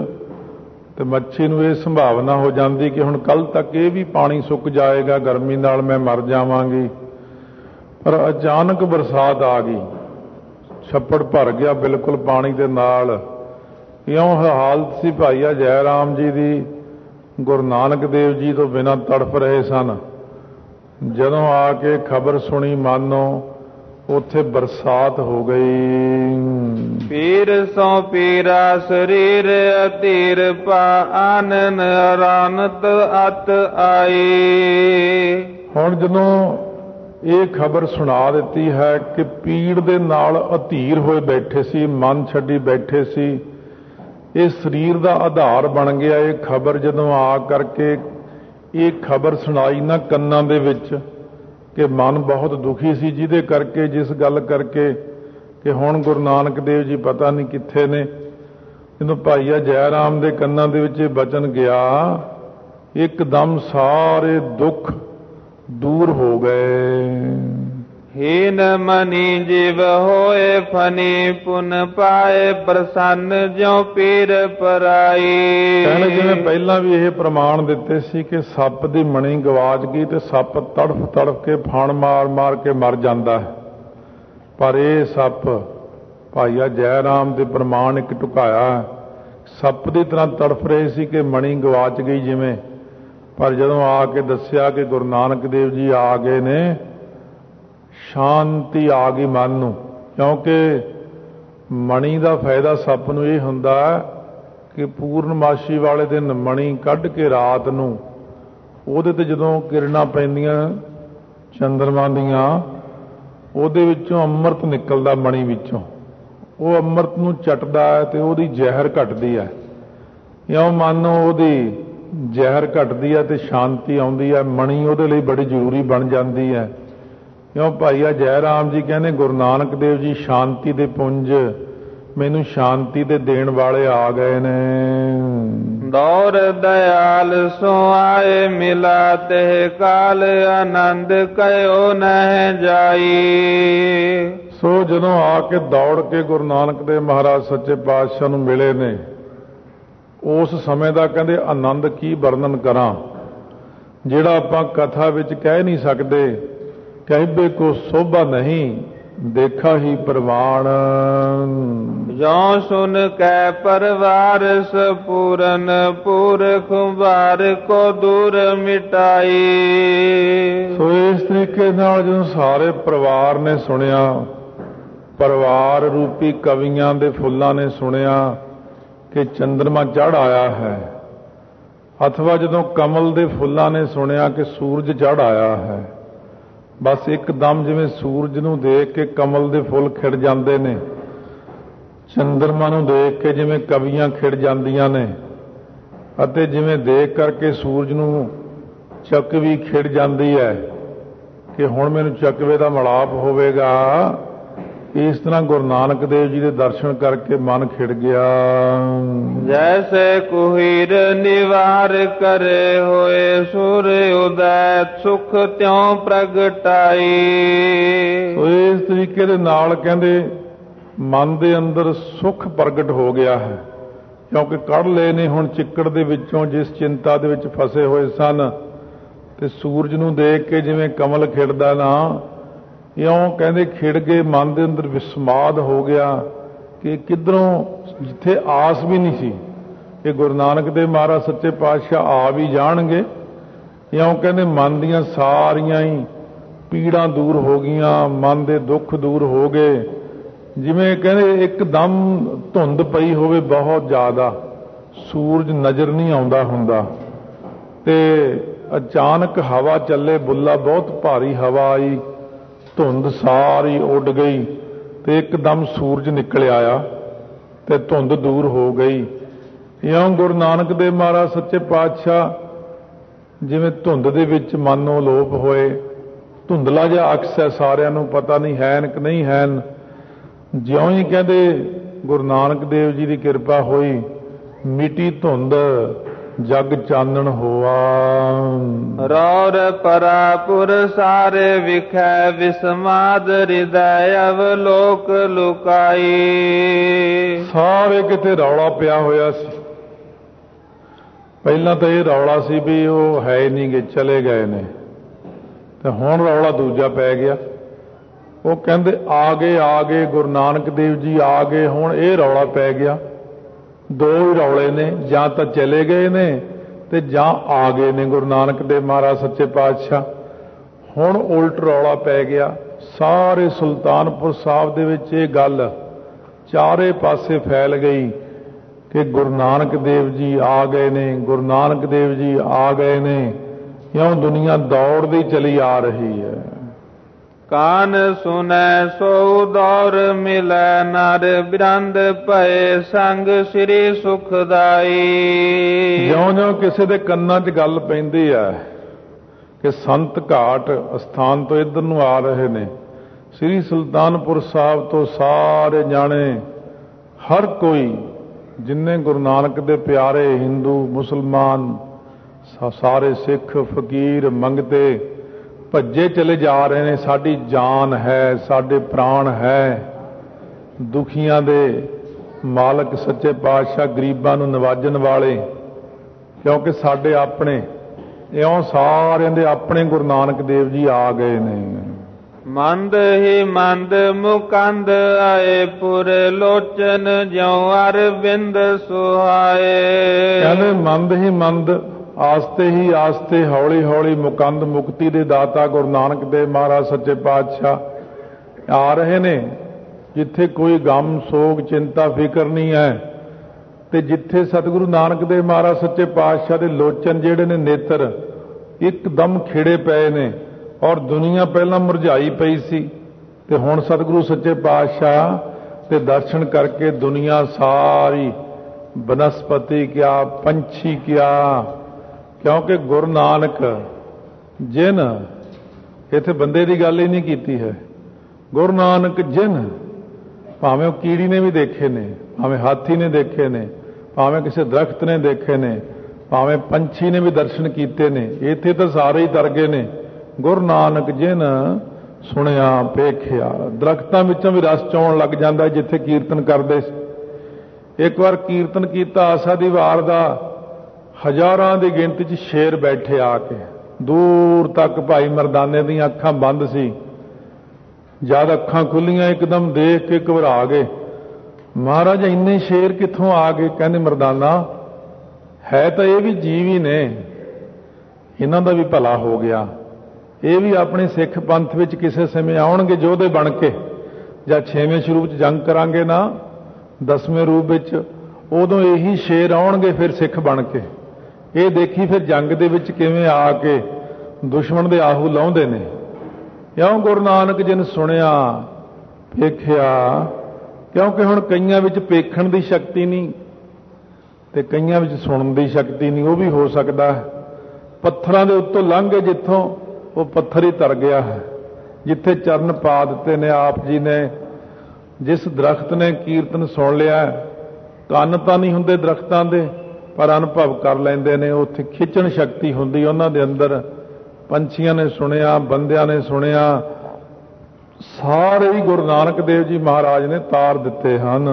ਤੇ ਮੱਛੀ ਨੂੰ ਇਹ ਸੰਭਾਵਨਾ ਹੋ ਜਾਂਦੀ ਕਿ ਹੁਣ ਕੱਲ ਤੱਕ ਇਹ ਵੀ ਪਾਣੀ ਸੁੱਕ ਜਾਏਗਾ, ਗਰਮੀ ਨਾਲ ਮੈਂ ਮਰ ਜਾਵਾਂਗੀ। ਪਰ ਅਚਾਨਕ ਬਰਸਾਤ ਆ ਗਈ, ਛੱਪੜ ਭਰ ਗਿਆ ਬਿਲਕੁਲ ਪਾਣੀ ਦੇ ਨਾਲ। ਇਉਂ ਹਾਲਤ ਸੀ ਭਾਈਆ ਜੈ ਰਾਮ ਜੀ ਦੀ, ਗੁਰੂ ਨਾਨਕ ਦੇਵ ਜੀ ਤੋਂ ਬਿਨਾਂ ਤੜਫ ਰਹੇ ਸਨ। ਜਦੋਂ ਆ ਕੇ ਖਬਰ ਸੁਣੀ, ਮਾਨੋ ਉੱਥੇ ਬਰਸਾਤ ਹੋ ਗਈ। ਪੀਰ ਸੋ ਪੀਰਾ ਸਰੀਰ ਅਧੀਰ ਪਾ ਆਨਨ ਅਰਾਨਤ ਅਤ ਆਈ। ਹੁਣ ਜਦੋਂ ਇਹ ਖਬਰ ਸੁਣਾ ਦਿੱਤੀ ਹੈ ਕਿ ਪੀੜ ਦੇ ਨਾਲ ਅਧੀਰ ਹੋਏ ਬੈਠੇ ਸੀ, ਮਨ ਛੱਡੀ ਬੈਠੇ ਸੀ, ਇਹ ਸਰੀਰ ਦਾ ਆਧਾਰ ਬਣ ਗਿਆ। ਇਹ ਖਬਰ ਜਦੋਂ ਆ ਕਰਕੇ ਇਹ ਖਬਰ ਸੁਣਾਈ ਨਾ ਕੰਨਾਂ ਦੇ ਵਿੱਚ ਕਿ ਮਨ ਬਹੁਤ ਦੁਖੀ ਸੀ, ਜਿਹਦੇ ਕਰਕੇ, ਜਿਸ ਗੱਲ ਕਰਕੇ ਕਿ ਹੁਣ ਗੁਰੂ ਨਾਨਕ ਦੇਵ ਜੀ ਪਤਾ ਨਹੀਂ ਕਿੱਥੇ ਨੇ। ਜਦੋਂ ਭਾਈਆ ਜੈ ਰਾਮ ਦੇ ਕੰਨਾਂ ਦੇ ਵਿੱਚ ਇਹ ਬਚਨ ਗਿਆ, ਇੱਕਦਮ ਸਾਰੇ ਦੁੱਖ ਦੂਰ ਹੋ ਗਏ। ਹੀਨ ਮਨੀ ਜੀਵ ਹੋਏ ਫਨੀ ਪੁਨ ਪਾਏ ਪ੍ਰਸੰਨ ਜਿਉ ਪੀਰ ਪਰਾਈ। ਕਹਿੰਦੇ ਜਿਵੇਂ ਪਹਿਲਾਂ ਵੀ ਇਹ ਪ੍ਰਮਾਣ ਦਿੱਤੇ ਸੀ ਕਿ ਸੱਪ ਦੀ ਮਣੀ ਗਵਾਚ ਗਈ ਤੇ ਸੱਪ ਤੜਫ ਤੜਫ ਕੇ ਫਣ ਮਾਰ ਮਾਰ ਕੇ ਮਰ ਜਾਂਦਾ ਹੈ, ਪਰ ਇਹ ਸੱਪ ਭਾਈਆ ਜੈ ਰਾਮ ਦੇ ਪ੍ਰਮਾਣ ਇੱਕ ਢੁਕਾਇਆ, ਸੱਪ ਦੀ ਤਰ੍ਹਾਂ ਤੜਫ ਰਹੇ ਸੀ ਕਿ ਮਣੀ ਗਵਾਚ ਗਈ ਜਿਵੇਂ। ਪਰ ਜਦੋਂ ਆ ਕੇ ਦੱਸਿਆ ਕਿ ਗੁਰੂ ਨਾਨਕ ਦੇਵ ਜੀ ਆ ਗਏ ਨੇ, ਸ਼ਾਂਤੀ ਆ ਗਈ ਮਨ ਨੂੰ। ਕਿਉਂਕਿ ਮਣੀ ਦਾ ਫਾਇਦਾ ਸੱਪ ਨੂੰ ਇਹ ਹੁੰਦਾ ਕਿ ਪੂਰਨਮਾਸ਼ੀ ਵਾਲੇ ਦਿਨ ਮਣੀ ਕੱਢ ਕੇ ਰਾਤ ਨੂੰ ਉਹਦੇ ਤੇ ਜਦੋਂ ਕਿਰਨਾਂ ਪੈਂਦੀਆਂ ਚੰਦਰਮਾ ਦੀਆਂ, ਉਹਦੇ ਵਿੱਚੋਂ ਅੰਮ੍ਰਿਤ ਨਿਕਲਦਾ ਮਣੀ ਵਿੱਚੋਂ। ਉਹ ਅੰਮ੍ਰਿਤ ਨੂੰ ਚੱਟਦਾ ਹੈ ਤੇ ਉਹਦੀ ਜ਼ਹਿਰ ਘਟਦੀ ਹੈ। ਇਉਂ ਮੰਨੋ ਉਹਦੀ ਜ਼ਹਿਰ ਘਟਦੀ ਹੈ ਤੇ ਸ਼ਾਂਤੀ ਆਉਂਦੀ ਹੈ। ਮਣੀ ਉਹਦੇ ਲਈ ਬੜੀ ਜ਼ਰੂਰੀ ਬਣ ਜਾਂਦੀ ਹੈ। ਕਿਉਂ ਭਾਈਆ ਜੈ ਰਾਮ ਜੀ ਕਹਿੰਦੇ ਗੁਰੂ ਨਾਨਕ ਦੇਵ ਜੀ ਸ਼ਾਂਤੀ ਦੇ ਪੁੰਜ, ਮੈਨੂੰ ਸ਼ਾਂਤੀ ਦੇ ਦੇਣ ਵਾਲੇ ਆ ਗਏ ਨੇ। ਦੌਰ ਦਇਆਲ ਸੋ ਆਏ ਮਿਲਾ ਤੇ ਕਾਲ ਆਨੰਦ ਕਯੋ ਨਹਿ ਜਾਈ। ਸੋ ਜਦੋਂ ਆ ਕੇ ਦੌੜ ਕੇ ਗੁਰੂ ਨਾਨਕ ਦੇਵ ਮਹਾਰਾਜ ਸੱਚੇ ਪਾਤਸ਼ਾਹ ਨੂੰ ਮਿਲੇ ਨੇ, ਉਸ ਸਮੇਂ ਦਾ ਕਹਿੰਦੇ ਆਨੰਦ ਕੀ ਵਰਣਨ ਕਰਾਂ, ਜਿਹੜਾ ਆਪਾਂ ਕਥਾ ਵਿੱਚ ਕਹਿ ਨਹੀਂ ਸਕਦੇ। ਕਹਿਬੇ ਕੋ ਸੋਭਾ ਨਹੀਂ ਦੇਖਾ ਹੀ ਪ੍ਰਵਾਨ। ਜੋ ਸੁਨ ਕੈ ਪਰਵਾਰ ਸਪੂਰਨ ਪੁਰਖ ਵਾਰ ਕੋ ਦੂਰ ਮਿਟਾਈ। ਸੋ ਇਸ ਤਰੀਕੇ ਨਾਲ ਜਦੋਂ ਸਾਰੇ ਪਰਿਵਾਰ ਨੇ ਸੁਣਿਆ, ਪਰਿਵਾਰ ਰੂਪੀ ਕਵੀਆਂ ਦੇ ਫੁੱਲਾਂ ਨੇ ਸੁਣਿਆ ਕਿ ਚੰਦਰਮਾ ਚੜ੍ਹ ਆਇਆ ਹੈ, ਅਥਵਾ ਜਦੋਂ ਕਮਲ ਦੇ ਫੁੱਲਾਂ ਨੇ ਸੁਣਿਆ ਕਿ ਸੂਰਜ ਚੜ੍ਹ ਆਇਆ ਹੈ, ਬਸ ਇੱਕਦਮ ਜਿਵੇਂ ਸੂਰਜ ਨੂੰ ਦੇਖ ਕੇ ਕਮਲ ਦੇ ਫੁੱਲ ਖਿੜ ਜਾਂਦੇ ਨੇ, ਚੰਦਰਮਾ ਨੂੰ ਦੇਖ ਕੇ ਜਿਵੇਂ ਕਵੀਆਂ ਖਿੜ ਜਾਂਦੀਆਂ ਨੇ, ਅਤੇ ਜਿਵੇਂ ਦੇਖ ਕਰਕੇ ਸੂਰਜ ਨੂੰ ਚੱਕਵੀ ਖਿੜ ਜਾਂਦੀ ਹੈ ਕਿ ਹੁਣ ਮੈਨੂੰ ਚੱਕਵੇ ਦਾ ਮਿਲਾਪ ਹੋਵੇਗਾ, ਇਸ ਤਰ੍ਹਾਂ ਗੁਰੂ ਨਾਨਕ ਦੇਵ ਜੀ ਦੇ ਦਰਸ਼ਨ ਕਰਕੇ ਮਨ ਖਿੜ ਗਿਆ। ਜੈਸੇ ਕੁਹੀਰ ਨਿਵਾਰ ਕਰੇ ਹੋਏ ਸੂਰ ਉਦੈ ਸੁਖ ਤਿਉ ਪ੍ਰਗਟਾਈ। ਸੋ ਇਸ ਤਰੀਕੇ ਦੇ ਨਾਲ ਕਹਿੰਦੇ ਮਨ ਦੇ ਅੰਦਰ ਸੁਖ ਪ੍ਰਗਟ ਹੋ ਗਿਆ ਹੈ, ਕਿਉਂਕਿ ਕੱਢ ਲਏ ਨੇ ਹੁਣ ਚਿੱਕੜ ਦੇ ਵਿੱਚੋਂ ਜਿਸ ਚਿੰਤਾ ਦੇ ਵਿੱਚ ਫਸੇ ਹੋਏ ਸਨ, ਤੇ ਸੂਰਜ ਨੂੰ ਦੇਖ ਕੇ ਜਿਵੇਂ ਕਮਲ ਖਿੜਦਾ ਨਾ, ਇਉਂ ਕਹਿੰਦੇ ਖਿੜ ਕੇ ਮਨ ਦੇ ਅੰਦਰ ਵਿਸਮਾਦ ਹੋ ਗਿਆ ਕਿ ਕਿੱਧਰੋਂ, ਜਿੱਥੇ ਆਸ ਵੀ ਨਹੀਂ ਸੀ ਕਿ ਗੁਰੂ ਨਾਨਕ ਦੇਵ ਮਹਾਰਾਜ ਸੱਚੇ ਪਾਤਸ਼ਾਹ ਆ ਵੀ ਜਾਣਗੇ, ਇਉਂ ਕਹਿੰਦੇ ਮਨ ਦੀਆਂ ਸਾਰੀਆਂ ਹੀ ਪੀੜਾਂ ਦੂਰ ਹੋ ਗਈਆਂ, ਮਨ ਦੇ ਦੁੱਖ ਦੂਰ ਹੋ ਗਏ। ਜਿਵੇਂ ਕਹਿੰਦੇ ਇੱਕਦਮ ਧੁੰਦ ਪਈ ਹੋਵੇ ਬਹੁਤ ਜ਼ਿਆਦਾ, ਸੂਰਜ ਨਜ਼ਰ ਨਹੀਂ ਆਉਂਦਾ ਹੁੰਦਾ, ਤੇ ਅਚਾਨਕ ਹਵਾ ਚੱਲੇ, ਬੁੱਲਾ ਬਹੁਤ ਭਾਰੀ ਹਵਾ ਆਈ, ਧੁੰਦ ਸਾਰੀ ਉੱਡ ਗਈ ਤੇ ਇੱਕਦਮ ਸੂਰਜ ਨਿਕਲ ਆਇਆ ਤੇ ਧੁੰਦ ਦੂਰ ਹੋ ਗਈ। ਇਉਂ ਗੁਰੂ ਨਾਨਕ ਦੇਵ ਮਹਾਰਾਜ ਸੱਚੇ ਪਾਤਸ਼ਾਹ ਜਿਵੇਂ ਧੁੰਦ ਦੇ ਵਿੱਚ ਮਨੋਂ ਲੋਪ ਹੋਏ। ਧੁੰਦਲਾ ਜਿਹਾ ਅਕਸ ਹੈ, ਸਾਰਿਆਂ ਨੂੰ ਪਤਾ ਨਹੀਂ ਹੈ ਕਿ ਨਹੀਂ ਹੈ। ਜਿਉਂ ਹੀ ਕਹਿੰਦੇ ਗੁਰੂ ਨਾਨਕ ਦੇਵ ਜੀ ਦੀ ਕਿਰਪਾ ਹੋਈ, ਮਿੱਟੀ ਧੁੰਦ ਜਗ ਚਾਨਣ ਹੋਆ। ਰੌਰ ਪਰਾਪੁਰ ਸਾਰੇ ਵਿਖੈ ਵਿਸਮਾਦ ਹਿਰਦੈ ਅਵਲੋਕ ਲੁਕਾਈ। ਸਾਰੇ ਕਿਤੇ ਰੌਲਾ ਪਿਆ ਹੋਇਆ ਸੀ। ਪਹਿਲਾਂ ਤਾਂ ਇਹ ਰੌਲਾ ਸੀ ਵੀ ਉਹ ਹੈ ਹੀ ਨਹੀਂ ਗੇ, ਚਲੇ ਗਏ ਨੇ, ਤੇ ਹੁਣ ਰੌਲਾ ਦੂਜਾ ਪੈ ਗਿਆ। ਉਹ ਕਹਿੰਦੇ ਆ ਗਏ ਆ ਗਏ ਗੁਰੂ ਨਾਨਕ ਦੇਵ ਜੀ ਆ ਗਏ। ਹੁਣ ਇਹ ਰੌਲਾ ਪੈ ਗਿਆ, ਦੋ ਹੀ ਰੌਲੇ ਨੇ, ਜਾਂ ਤਾਂ ਚਲੇ ਗਏ ਨੇ ਤੇ ਜਾਂ ਆ ਗਏ ਨੇ ਗੁਰੂ ਨਾਨਕ ਦੇਵ ਮਹਾਰਾਜ ਸੱਚੇ ਪਾਤਸ਼ਾਹ। ਹੁਣ ਉਲਟ ਰੌਲਾ ਪੈ ਗਿਆ, ਸਾਰੇ ਸੁਲਤਾਨਪੁਰ ਸਾਹਿਬ ਦੇ ਵਿੱਚ ਇਹ ਗੱਲ ਚਾਰੇ ਪਾਸੇ ਫੈਲ ਗਈ ਕਿ ਗੁਰੂ ਨਾਨਕ ਦੇਵ ਜੀ ਆ ਗਏ ਨੇ, ਗੁਰੂ ਨਾਨਕ ਦੇਵ ਜੀ ਆ ਗਏ ਨੇ। ਇਉਂ ਦੁਨੀਆ ਦੌੜਦੀ ਚਲੀ ਆ ਰਹੀ ਹੈ। ਕਾਨ ਸੁਨੈ ਸੋ ਦੌਰ ਮਿਲੈ, ਨਰ ਬਿਰੰਦ ਭਏ ਸੰਗ ਸ੍ਰੀ ਸੁਖਦਾਈ। ਜਿਉਂ-ਜਿਉਂ ਕਿਸੇ ਦੇ ਕੰਨਾਂ 'ਚ ਗੱਲ ਪੈਂਦੀ ਹੈ ਕਿ ਸੰਤ ਘਾਟ ਅਸਥਾਨ ਤੋਂ ਇੱਧਰ ਨੂੰ ਆ ਰਹੇ ਨੇ, ਸ੍ਰੀ ਸੁਲਤਾਨਪੁਰ ਸਾਹਿਬ ਤੋਂ ਸਾਰੇ ਜਾਣੇ, ਹਰ ਕੋਈ ਜਿੰਨੇ ਗੁਰੂ ਨਾਨਕ ਦੇ ਪਿਆਰੇ ਹਿੰਦੂ ਮੁਸਲਮਾਨ ਸਾਰੇ ਸਿੱਖ ਫਕੀਰ ਮੰਗਤੇ ਭੱਜੇ ਚਲੇ ਜਾ ਰਹੇ ਨੇ। ਸਾਡੀ ਜਾਨ ਹੈ, ਸਾਡੇ ਪ੍ਰਾਣ ਹੈ। ਦੁਖੀਆਂ ਦੇ ਮਾਲਕ ਸੱਚੇ ਪਾਤਸ਼ਾਹ ਗਰੀਬਾਂ ਨੂੰ ਨਵਾਜਣ ਵਾਲੇ, ਕਿਉਂਕਿ ਸਾਡੇ ਆਪਣੇ ਇਉਂ ਸਾਰਿਆਂ ਦੇ ਆਪਣੇ ਗੁਰੂ ਨਾਨਕ ਦੇਵ ਜੀ ਆ ਗਏ ਨੇ। ਮੰਦ ਹੀ ਮੰਦ ਮੁਕੰਦ ਆਏ, ਪੁਰ ਲੋਚਨ ਜਿਉ ਅਰਵਿੰਦ ਸੁਹਾਏ। ਕਹਿੰਦੇ ਮੰਦ ਹੀ ਮੰਦ, ਆਸਤੇ ਹੀ ਆਸਤੇ, ਹੌਲੀ ਹੌਲੀ ਮੁਕੰਦ ਮੁਕਤੀ ਦੇ ਦਾਤਾ ਗੁਰੂ ਨਾਨਕ ਦੇਵ ਮਹਾਰਾਜ ਸੱਚੇ ਪਾਤਸ਼ਾਹ ਆ ਰਹੇ ਨੇ। ਜਿੱਥੇ ਕੋਈ ਗਮ ਸੋਗ ਚਿੰਤਾ ਫਿਕਰ ਨਹੀਂ ਹੈ, ਤੇ ਜਿੱਥੇ ਸਤਿਗੁਰੂ ਨਾਨਕ ਦੇਵ ਮਹਾਰਾਜ ਸੱਚੇ ਪਾਤਸ਼ਾਹ ਦੇ ਲੋਚਨ ਜਿਹੜੇ ਨੇ ਨੇਤਰ ਇੱਕਦਮ ਖਿੜੇ ਪਏ ਨੇ, ਔਰ ਦੁਨੀਆ ਪਹਿਲਾਂ ਮੁਰਝਾਈ ਪਈ ਸੀ, ਤੇ ਹੁਣ ਸਤਿਗੁਰੂ ਸੱਚੇ ਪਾਤਸ਼ਾਹ ਦੇ ਦਰਸ਼ਨ ਕਰਕੇ ਦੁਨੀਆ ਸਾਰੀ ਬਨਸਪਤੀ ਕਿਆ ਪੰਛੀ ਕਿਆ, ਕਿਉਂਕਿ ਗੁਰੂ ਨਾਨਕ ਜਿਨ, ਇੱਥੇ ਬੰਦੇ ਦੀ ਗੱਲ ਹੀ ਨਹੀਂ ਕੀਤੀ ਹੈ, ਗੁਰੂ ਨਾਨਕ ਜਿਨ, ਭਾਵੇਂ ਉਹ ਕੀੜੀ ਨੇ ਵੀ ਦੇਖੇ ਨੇ, ਭਾਵੇਂ ਹਾਥੀ ਨੇ ਦੇਖੇ ਨੇ, ਭਾਵੇਂ ਕਿਸੇ ਦਰਖਤ ਨੇ ਦੇਖੇ ਨੇ, ਭਾਵੇਂ ਪੰਛੀ ਨੇ ਵੀ ਦਰਸ਼ਨ ਕੀਤੇ ਨੇ, ਇੱਥੇ ਤਾਂ ਸਾਰੇ ਹੀ ਤਰ ਗਏ ਨੇ। ਗੁਰੂ ਨਾਨਕ ਜਿਨ ਸੁਣਿਆ ਵੇਖਿਆ, ਦਰਖਤਾਂ ਵਿੱਚੋਂ ਵੀ ਰਸ ਚੋਣ ਲੱਗ ਜਾਂਦਾ ਜਿੱਥੇ ਕੀਰਤਨ ਕਰਦੇ ਸੀ। ਇੱਕ ਵਾਰ ਕੀਰਤਨ ਕੀਤਾ ਆਸਾ ਦੀ ਵਾਰ ਦਾ, ਹਜ਼ਾਰਾਂ ਦੀ ਗਿਣਤੀ 'ਚ ਸ਼ੇਰ ਬੈਠੇ ਆ ਕੇ, ਦੂਰ ਤੱਕ ਭਾਈ ਮਰਦਾਨੇ ਦੀਆਂ ਅੱਖਾਂ ਬੰਦ ਸੀ। ਜਦ ਅੱਖਾਂ ਖੁੱਲੀਆਂ ਇੱਕਦਮ ਦੇਖ ਕੇ ਘਬਰਾ ਗਏ, ਮਹਾਰਾਜ ਇੰਨੇ ਸ਼ੇਰ ਕਿੱਥੋਂ ਆ ਗਏ? ਕਹਿੰਦੇ ਮਰਦਾਨਾ ਹੈ ਤਾਂ ਇਹ ਵੀ ਜੀਵ ਹੀ ਨੇ, ਇਹਨਾਂ ਦਾ ਵੀ ਭਲਾ ਹੋ ਗਿਆ, ਇਹ ਵੀ ਆਪਣੇ ਸਿੱਖ ਪੰਥ ਵਿੱਚ ਕਿਸੇ ਸਮੇਂ ਆਉਣਗੇ ਯੋਧੇ ਬਣ ਕੇ। ਜਾਂ ਛੇਵੇਂ ਸਰੂਪ 'ਚ ਜੰਗ ਕਰਾਂਗੇ ਨਾ, ਦਸਵੇਂ ਰੂਪ ਵਿੱਚ, ਉਦੋਂ ਇਹੀ ਸ਼ੇਰ ਆਉਣਗੇ ਫਿਰ ਸਿੱਖ ਬਣ ਕੇ। ਇਹ ਦੇਖੀ ਫਿਰ ਜੰਗ ਦੇ ਵਿੱਚ ਕਿਵੇਂ ਆ ਕੇ ਦੁਸ਼ਮਣ ਦੇ ਆਹੂ ਲਾਉਂਦੇ ਨੇ। ਕਿਉਂ ਗੁਰੂ ਨਾਨਕ ਜੀ ਨੇ ਸੁਣਿਆ ਵੇਖਿਆ, ਕਿਉਂਕਿ ਹੁਣ ਕਈਆਂ ਵਿੱਚ ਵੇਖਣ ਦੀ ਸ਼ਕਤੀ ਨਹੀਂ ਤੇ ਕਈਆਂ ਵਿੱਚ ਸੁਣਨ ਦੀ ਸ਼ਕਤੀ ਨਹੀਂ। ਉਹ ਵੀ ਹੋ ਸਕਦਾ ਹੈ ਪੱਥਰਾਂ ਦੇ ਉੱਤੋਂ ਲੰਘ ਗਏ, ਜਿੱਥੋਂ ਉਹ ਪੱਥਰ ਹੀ ਤਰ ਗਿਆ ਹੈ, ਜਿੱਥੇ ਚਰਨ ਪਾ ਦਿੱਤੇ ਨੇ ਆਪ ਜੀ ਨੇ। ਜਿਸ ਦਰਖਤ ਨੇ ਕੀਰਤਨ ਸੁਣ ਲਿਆ, ਕੰਨ ਤਾਂ ਨਹੀਂ ਹੁੰਦੇ ਦਰਖਤਾਂ ਦੇ, ਪਰ ਅਨੁਭਵ ਕਰ ਲੈਂਦੇ ਨੇ, ਉੱਥੇ ਖਿੱਚਣ ਸ਼ਕਤੀ ਹੁੰਦੀ ਉਹਨਾਂ ਦੇ ਅੰਦਰ। ਪੰਛੀਆਂ ਨੇ ਸੁਣਿਆ, ਬੰਦਿਆਂ ਨੇ ਸੁਣਿਆ, ਸਾਰੇ ਹੀ ਗੁਰੂ ਨਾਨਕ ਦੇਵ ਜੀ ਮਹਾਰਾਜ ਨੇ ਤਾਰ ਦਿੱਤੇ ਹਨ।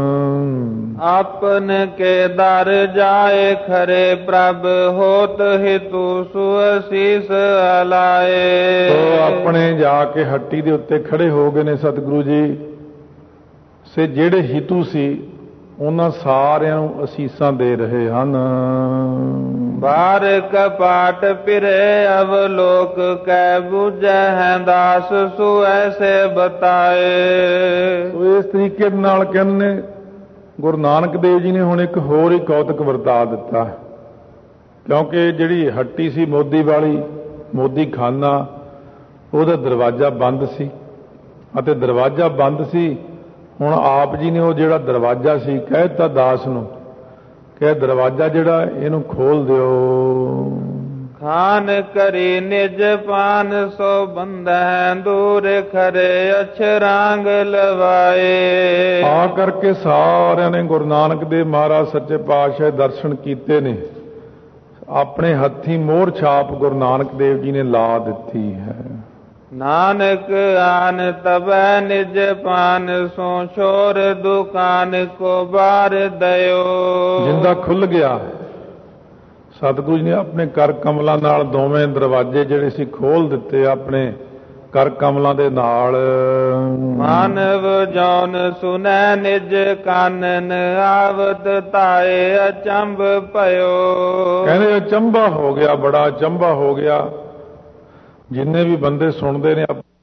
ਆਪਨ ਕੇ ਦਰ ਜਾਏ ਖਰੇ ਪ੍ਰਭ, ਹੋਤ ਹਿਤੂ ਸੁਅਸੀਸ ਅਲਾਏ। ਤੋ ਆਪਣੇ ਜਾ ਕੇ ਹੱਟੀ ਦੇ ਉੱਤੇ ਖੜੇ ਹੋ ਗਏ ਨੇ ਸਤਿਗੁਰੂ ਜੀ, ਸੇ ਜਿਹੜੇ ਹਿਤੂ ਸੀ ਉਹਨਾਂ ਸਾਰਿਆਂ ਨੂੰ ਅਸੀਸਾਂ ਦੇ ਰਹੇ ਹਨ। ਬਾਰ ਕਪਾਟ ਫਿਰੇ ਅਵਲੋਕ ਕੈ, ਬੁਝੈ ਹੈ ਦਾਸ ਸੋ ਐਸੇ ਬਤਾਏ। ਸੋ ਇਸ ਤਰੀਕੇ ਨਾਲ ਕਹਿੰਦੇ ਗੁਰੂ ਨਾਨਕ ਦੇਵ ਜੀ ਨੇ ਹੁਣ ਇੱਕ ਹੋਰ ਹੀ ਕੌਤਕ ਵਰਤਾ ਦਿੱਤਾ, ਕਿਉਂਕਿ ਜਿਹੜੀ ਹੱਟੀ ਸੀ ਮੋਦੀ ਵਾਲੀ, ਮੋਦੀ ਖਾਨਾ, ਉਹਦਾ ਦਰਵਾਜ਼ਾ ਬੰਦ ਸੀ, ਅਤੇ ਦਰਵਾਜ਼ਾ ਬੰਦ ਸੀ। ਹੁਣ ਆਪ ਜੀ ਨੇ ਉਹ ਜਿਹੜਾ ਦਰਵਾਜ਼ਾ ਸੀ ਕਹਿ ਦਿੱਤਾ ਦਾਸ ਨੂੰ ਕਿ ਦਰਵਾਜ਼ਾ ਜਿਹੜਾ ਇਹਨੂੰ ਖੋਲ ਦਿਓ। ਖਾਨ ਕਰੀ ਨਿਜ ਪਾਨ ਸੋ ਬੰਧੈ, ਦੂਰ ਖਰੇ ਅਛਰਾਂਗ ਲਵਾਏ। ਆ ਕਰਕੇ ਸਾਰਿਆਂ ਨੇ ਗੁਰੂ ਨਾਨਕ ਦੇਵ ਮਹਾਰਾਜ ਸੱਚੇ ਪਾਤਸ਼ਾਹ ਦਰਸ਼ਨ ਕੀਤੇ ਨੇ। ਆਪਣੇ ਹੱਥੀਂ ਮੋਹਰ ਛਾਪ ਗੁਰੂ ਨਾਨਕ ਦੇਵ ਜੀ ਨੇ ਲਾ ਦਿੱਤੀ ਹੈ। ਨਾਨਕ ਆਨ ਤਬੈ ਨਿਜ ਪਾਨ, ਸੋ ਛੋਰ ਦੁਕਾਨ ਕੋ ਬਾਰ ਦਇਓ। ਜਿੰਦਾ ਖੁੱਲ ਗਿਆ, ਸਤਿਗੁਰੂ ਜੀ ਨੇ ਆਪਣੇ ਕਰ ਕਮਲਾਂ ਨਾਲ ਦੋਵੇਂ ਦਰਵਾਜ਼ੇ ਜਿਹੜੇ ਸੀ ਖੋਲ ਦਿੱਤੇ ਆਪਣੇ ਕਰ ਕਮਲਾਂ ਦੇ ਨਾਲ। ਮਾਨਵ ਜੌਨ ਸੁਨੈ ਨਿਜ ਕਾਨਨ, ਆਵਤ ਤਾਏ ਅਚੰਭ ਭਇਓ। ਕਹਿੰਦੇ ਅਚੰਭਾ ਹੋ ਗਿਆ, ਬੜਾ ਅਚੰਭਾ ਹੋ ਗਿਆ। ਜਿੰਨੇ ਵੀ ਬੰਦੇ ਸੁਣਦੇ ਨੇ